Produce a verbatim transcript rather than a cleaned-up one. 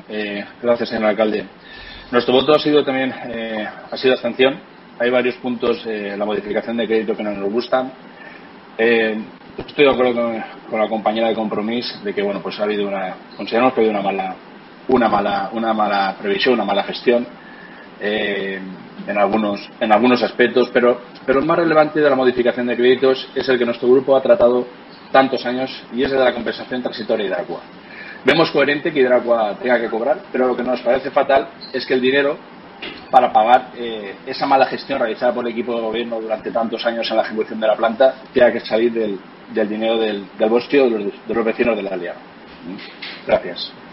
Eh, gracias, señor alcalde. Nuestro voto ha sido también eh, ha sido abstención. Hay varios puntos en eh, la modificación de crédito que no nos gustan. Eh, estoy de acuerdo con, con la compañera de Compromís de que bueno, pues ha habido una, consideramos que ha habido una mala, una mala, una mala previsión, una mala gestión eh, en algunos, en algunos aspectos, pero, pero el más relevante de la modificación de créditos es el que nuestro grupo ha tratado tantos años y es el de la compensación transitoria de Hidracua. Vemos coherente que Hidracua tenga que cobrar, pero lo que nos parece fatal es que el dinero para pagar eh, esa mala gestión realizada por el equipo de gobierno durante tantos años en la ejecución de la planta tenga que salir del, del dinero del, del bolsillo de los, de los vecinos de la Alianza. Gracias.